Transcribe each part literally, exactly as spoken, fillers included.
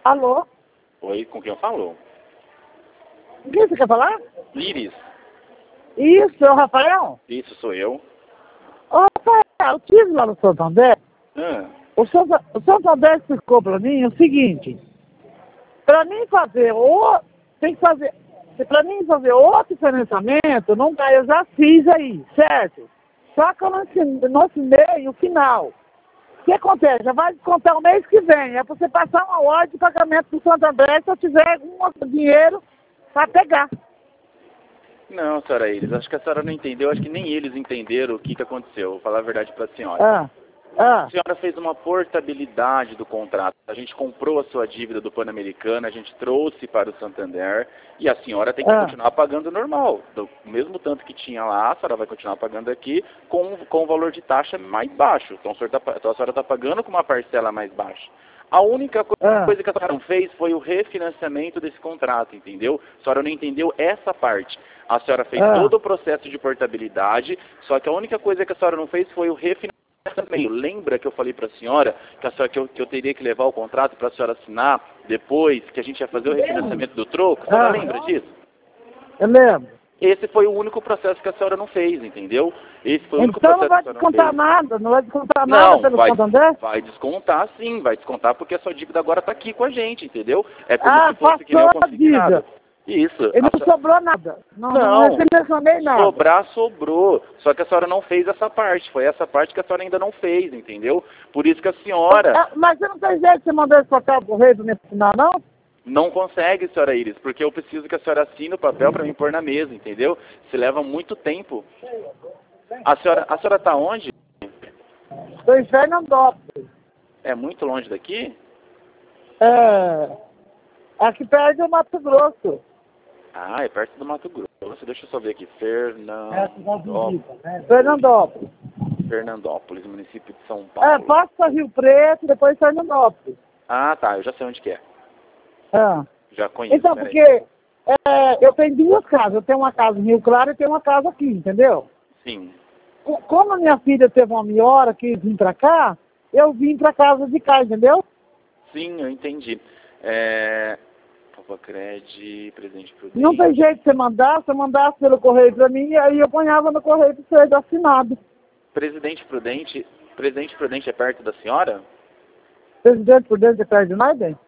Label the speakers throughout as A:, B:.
A: Alô?
B: Oi, com quem eu falo?
A: O que você quer falar?
B: Iris.
A: Isso, é o Rafael?
B: Isso, sou eu.
A: Ô, Rafael, eu tive lá no Santander.
B: Ah,
A: O Santa- o Santander explicou pra mim o seguinte. Pra mim fazer o... Tem que fazer... Pra mim fazer outro financiamento, não dá, eu já fiz aí, certo? Só que eu não assinei, não assinei o final. O que acontece? Já vai descontar o mês que vem. É pra você passar uma ordem de pagamento do Santander se eu tiver algum outro dinheiro pra pegar.
B: não, senhora Iris, acho que a senhora não entendeu, acho que nem eles entenderam o que, que aconteceu, vou falar a verdade para a senhora.
A: Ah, ah,
B: A senhora fez uma portabilidade do contrato, a gente comprou a sua dívida do Pan-Americano, a gente trouxe para o Santander e a senhora tem que
A: ah.
B: continuar pagando normal. Do mesmo tanto que tinha lá, a senhora vai continuar pagando aqui com, com o valor de taxa mais baixo. Então a senhora está pagando com uma parcela mais baixa. A única co
A: Ah.
B: coisa que a senhora não fez foi o refinanciamento desse contrato, entendeu? A senhora não entendeu essa parte. A senhora fez
A: Ah.
B: todo o processo de portabilidade, só que a única coisa que a senhora não fez foi o refinanciamento. Lembra que eu falei para a senhora que, a senhora que, eu, que eu teria que levar o contrato para a senhora assinar depois que a gente ia fazer o refinanciamento do troco? A senhora
A: Ah.
B: lembra disso?
A: Eu lembro.
B: Esse foi o único processo que a senhora não fez, entendeu? Esse foi o único
A: Então não
B: processo
A: vai
B: que a senhora não
A: descontar
B: fez.
A: nada, não vai descontar nada
B: Não,
A: pelo
B: vai,
A: Santander?
B: vai descontar sim, vai descontar porque a sua dívida agora está aqui com a gente, entendeu? É como
A: Ah,
B: se fosse que nem
A: passou
B: o
A: a
B: consignado.
A: dívida.
B: Isso.
A: E
B: a
A: não
B: senhora-
A: sobrou nada. Não, não,
B: Não,
A: refinanciei nada.
B: sobrar, sobrou. Só que a senhora não fez essa parte. Foi essa parte que a senhora ainda não fez, entendeu? Por isso que a senhora
A: Ah, mas você não tem jeito de você mandar esse papel pro rei do me assinar, não?
B: não consegue, senhora Iris, porque eu preciso que a senhora assine o papel para me pôr na mesa, entendeu? Se leva muito tempo. A senhora, a senhora está onde?
A: Estou em Fernandópolis.
B: É muito longe daqui?
A: É, aqui perto do Mato Grosso.
B: Ah, é perto do Mato Grosso. Deixa eu só ver aqui. Fernandópolis,
A: Fernandópolis.
B: Fernandópolis, município de São
A: É,
B: Paulo.
A: passa Rio Preto, depois Fernandópolis.
B: Ah, tá. Eu já sei onde que é.
A: Ah.
B: Já conheço.
A: Então,
B: peraí.
A: porque é, eu tenho duas casas. Eu tenho uma casa em Rio Claro e tenho uma casa aqui, entendeu?
B: Sim.
A: Co- Como a minha filha teve uma melhora que vim pra cá, eu vim pra casa de cá, entendeu?
B: Sim, eu entendi. É... Popacred, Presidente Prudente.
A: Não tem jeito de você mandar, se você mandasse pelo correio pra mim, aí eu ponhava no correio pra você assinado.
B: Presidente Prudente, Presidente Prudente é perto da senhora?
A: Presidente por dentro de perto de nós, bem?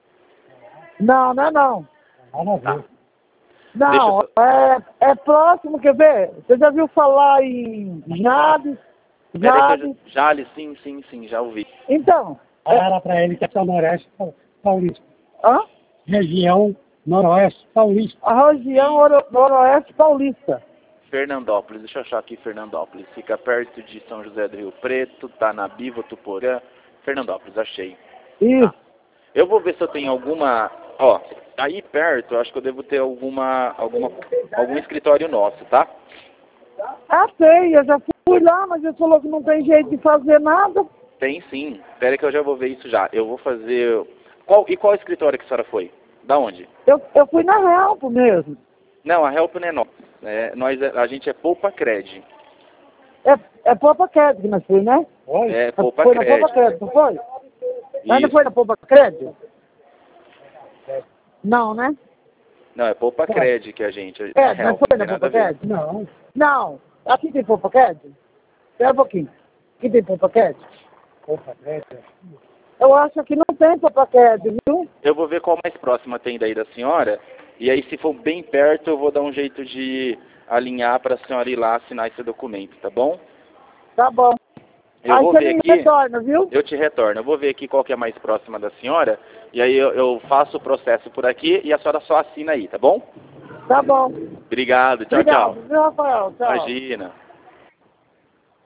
A: Não, não é não.
B: Tá.
A: Não,
B: Deixa
A: é, é próximo, quer ver? Você já viu falar em Jales?
B: Peraí que eu
A: Jales?
B: já... Jales, sim, sim, sim, já ouvi.
A: Então,
C: Fala para ele que é o Noroeste Paulista.
A: hã?
C: Região Noroeste Paulista.
A: A região Oro- Noroeste Paulista.
B: Fernandópolis, deixa eu achar aqui Fernandópolis. Fica perto de São José do Rio Preto, tá na Biva, Tuporã. Fernandópolis, achei.
A: Isso.
B: Tá. Eu vou ver se eu tenho alguma... Ó, aí perto, eu acho que eu devo ter alguma, alguma, algum escritório nosso, tá?
A: Ah, sei, eu já fui lá, mas ele falou que não tem jeito de fazer nada.
B: Tem sim. Espera que eu já vou ver isso já. Eu vou fazer... Qual, e qual escritório que a senhora foi? Da onde?
A: Eu, eu fui na Help mesmo.
B: Não, a Help não é nossa. É, nós, é- a gente é Poupa Cred.
A: É, é Poupa Crédito que nós fui, né?
C: Oi?
B: É Poupa
A: Foi na
B: Cred.
A: Poupa Crédito, não foi? Mas não
B: Isso.
A: foi na Poupa Crédito? Não, né?
B: Não, é Poupa Cred que a gente...
A: É,
B: a
A: não
B: Help,
A: foi
B: não
A: na
B: tem nada
A: Poupa
B: a ver.
A: Crédito?
C: Não.
A: Não. Aqui tem Poupa Crédito? Espera um pouquinho. Aqui tem Poupa Crédito?
C: Opa, é, é.
A: Eu acho que não tem Poupa Crédito, viu?
B: Eu vou ver qual mais próxima tem daí da senhora. E aí, se for bem perto, eu vou dar um jeito de alinhar para a senhora ir lá assinar esse documento, tá bom?
A: Tá bom.
B: Eu
A: Aí
B: vou
A: você
B: ver
A: me
B: aqui...
A: retorna, viu?
B: Eu te retorno. Eu vou ver aqui qual que é mais próxima da senhora. E aí eu, eu faço o processo por aqui e a senhora só assina aí, tá bom?
A: Tá bom.
B: Obrigado. Tchau,
A: Obrigado,
B: tchau.
A: viu, Rafael? Tchau.
B: Imagina.